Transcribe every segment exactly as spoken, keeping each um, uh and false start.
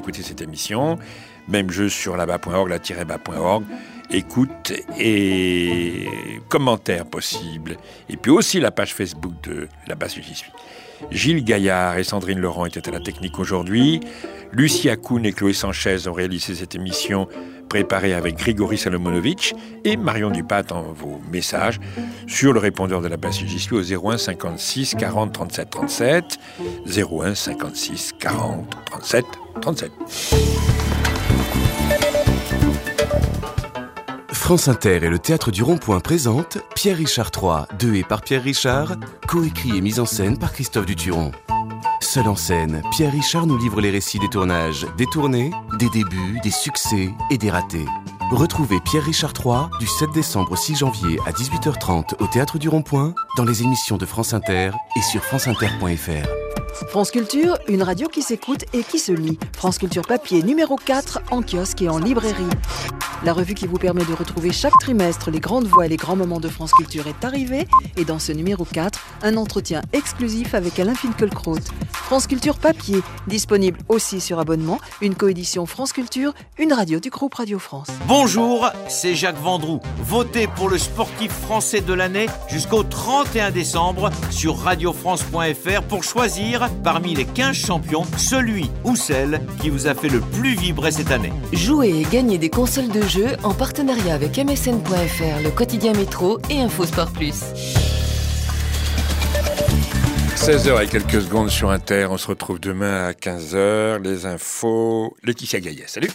écouter cette émission. Même jeu sur la bas point org, la bas point org. Écoute et commentaires possibles. Et puis aussi la page Facebook de Là-bas si j'y suis. Gilles Gaillard et Sandrine Laurent étaient à la technique aujourd'hui. Lucie Akoun et Chloé Sanchez ont réalisé cette émission préparée avec Grigory Salomonovitch, et Marion Dupas attend vos messages sur le répondeur de Là-bas si j'y suis au zéro un cinquante-six quarante trente-sept trente-sept, zéro un cinquante-six quarante trente-sept trente-sept. France Inter et le Théâtre du Rond-Point présentent Pierre Richard trois, de et par Pierre Richard, coécrit et mise en scène par Christophe Duturon. Seul en scène, Pierre Richard nous livre les récits des tournages, des tournées, des débuts, des succès et des ratés. Retrouvez Pierre Richard trois du sept décembre au six janvier à dix-huit heures trente au Théâtre du Rond-Point, dans les émissions de France Inter et sur franceinter point f r. France Culture, une radio qui s'écoute et qui se lit. France Culture papier numéro quatre en kiosque et en librairie. La revue qui vous permet de retrouver chaque trimestre les grandes voix et les grands moments de France Culture est arrivée. Et dans ce numéro quatre, un entretien exclusif avec Alain Finkielkraut. France Culture papier, disponible aussi sur abonnement. Une coédition France Culture, une radio du groupe Radio France. Bonjour, c'est Jacques Vendroux. Votez pour le sportif français de l'année jusqu'au trente et un décembre sur radio france point f r pour choisir parmi les quinze champions celui ou celle qui vous a fait le plus vibrer cette année. Jouez et gagnez des consoles de jeux en partenariat avec m s n point f r, le quotidien Métro et InfoSport Plus. seize heures et quelques secondes sur Inter. On se retrouve demain à quinze heures. Les infos. Laetitia Gaillet. Salut.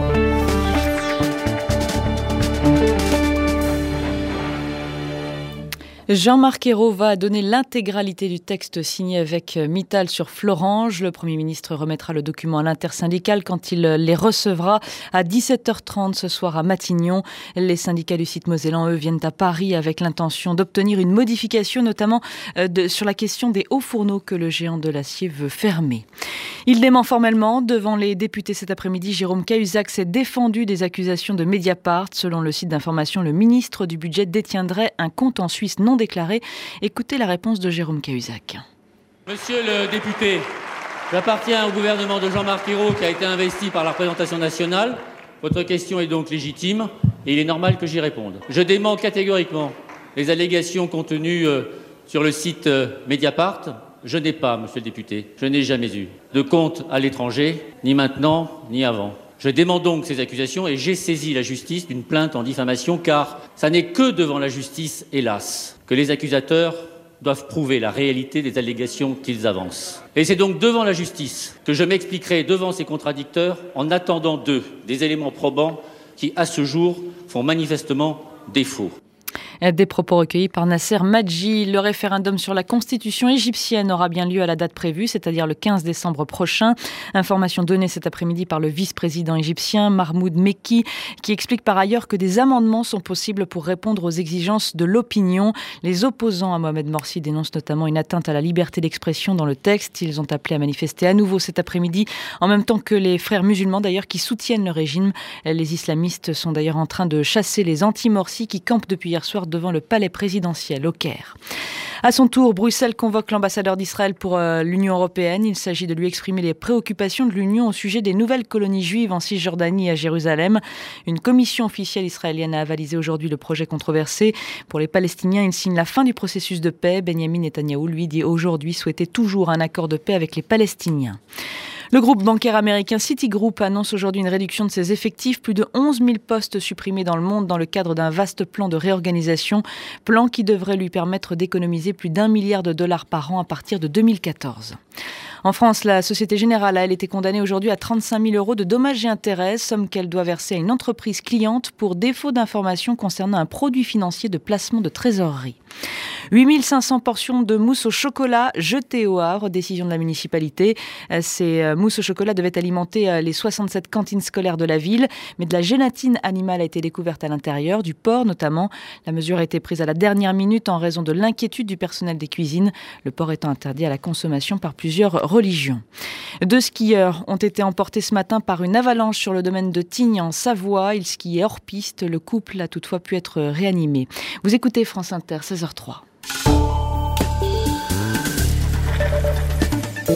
Jean-Marc Ayrault va donner l'intégralité du texte signé avec Mittal sur Florange. Le Premier ministre remettra le document à l'intersyndicale quand il les recevra à dix-sept heures trente ce soir à Matignon. Les syndicats du site mosellan, eux, viennent à Paris avec l'intention d'obtenir une modification, notamment de, sur la question des hauts fourneaux que le géant de l'acier veut fermer. Il dément formellement devant les députés cet après-midi. Jérôme Cahuzac s'est défendu des accusations de Mediapart. Selon le site d'information, le ministre du Budget détiendrait un compte en Suisse non déclaré. Écoutez la réponse de Jérôme Cahuzac. Monsieur le député, j'appartiens au gouvernement de Jean-Marc Ayrault qui a été investi par la représentation nationale. Votre question est donc légitime et il est normal que j'y réponde. Je dément catégoriquement les allégations contenues euh, sur le site euh, Mediapart. Je n'ai pas, monsieur le député, je n'ai jamais eu de compte à l'étranger, ni maintenant, ni avant. Je dément donc ces accusations et j'ai saisi la justice d'une plainte en diffamation car ça n'est que devant la justice, hélas, que les accusateurs doivent prouver la réalité des allégations qu'ils avancent. Et c'est donc devant la justice que je m'expliquerai devant ces contradicteurs en attendant d'eux des éléments probants qui, à ce jour, font manifestement défaut. Des propos recueillis par Nasser Madji. Le référendum sur la constitution égyptienne aura bien lieu à la date prévue, c'est-à-dire le quinze décembre prochain. Information donnée cet après-midi par le vice-président égyptien Mahmoud Mekki, qui explique par ailleurs que des amendements sont possibles pour répondre aux exigences de l'opinion. Les opposants à Mohamed Morsi dénoncent notamment une atteinte à la liberté d'expression dans le texte. Ils ont appelé à manifester à nouveau cet après-midi, en même temps que les frères musulmans d'ailleurs qui soutiennent le régime. Les islamistes sont d'ailleurs en train de chasser les anti-Morsi qui campent depuis hier soir devant le palais présidentiel au Caire. À son tour, Bruxelles convoque l'ambassadeur d'Israël pour euh, l'Union européenne. Il s'agit de lui exprimer les préoccupations de l'Union au sujet des nouvelles colonies juives en Cisjordanie et à Jérusalem. Une commission officielle israélienne a avalisé aujourd'hui le projet controversé. Pour les Palestiniens, il signe la fin du processus de paix. Benjamin Netanyahou, lui, dit aujourd'hui souhaiter toujours un accord de paix avec les Palestiniens. Le groupe bancaire américain Citigroup annonce aujourd'hui une réduction de ses effectifs, plus de onze mille postes supprimés dans le monde dans le cadre d'un vaste plan de réorganisation, plan qui devrait lui permettre d'économiser plus d'un milliard de dollars par an à partir de deux mille quatorze. En France, la Société Générale a elle été condamnée aujourd'hui à trente-cinq mille euros de dommages et intérêts, somme qu'elle doit verser à une entreprise cliente pour défaut d'information concernant un produit financier de placement de trésorerie. huit mille cinq cents portions de mousse au chocolat jetées au Havre, décision de la municipalité. Ces mousses au chocolat devaient alimenter les soixante-sept cantines scolaires de la ville, mais de la gélatine animale a été découverte à l'intérieur, du porc notamment. La mesure a été prise à la dernière minute en raison de l'inquiétude du personnel des cuisines, le porc étant interdit à la consommation par plusieurs religions. Deux skieurs ont été emportés ce matin par une avalanche sur le domaine de Tignes en Savoie. Ils skiaient hors piste. Le couple a toutefois pu être réanimé. Vous écoutez France Inter, seize heures zéro trois.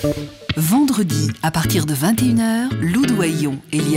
Vendredi, à partir de vingt et une heures, Lou Doyon et Liane